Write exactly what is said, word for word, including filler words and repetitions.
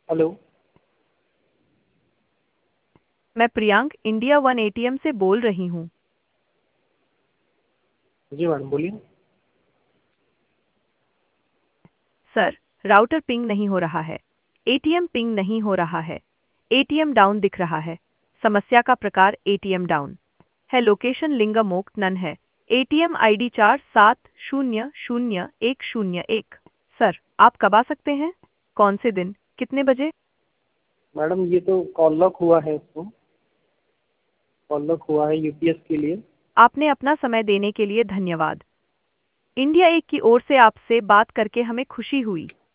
Hello. मैं Priyank India one ATM से बोल रही हूँ। जी मैडम बोलिए। सर, राउटर पिंग नहीं हो रहा है। एटीएम पिंग नहीं हो रहा है। एटीएम डाउन दिख रहा है। समस्या का प्रकार एटीएम डाउन है। लोकेशन लिंगमोक नन है। एटीएम आईडी चार सात शून्य शून्य एक शून्य एक। सर, आप कब आ सकते हैं? कौन से दिन, कितने बजे? मैडम ये तो कॉल लॉक हुआ है, इसको कॉल लॉक हुआ है यूपीएस के लिए। आपने अपना समय देने के लिए धन्यवाद। इंडिया एक की ओर से आपसे बात करके हमें खुशी हुई।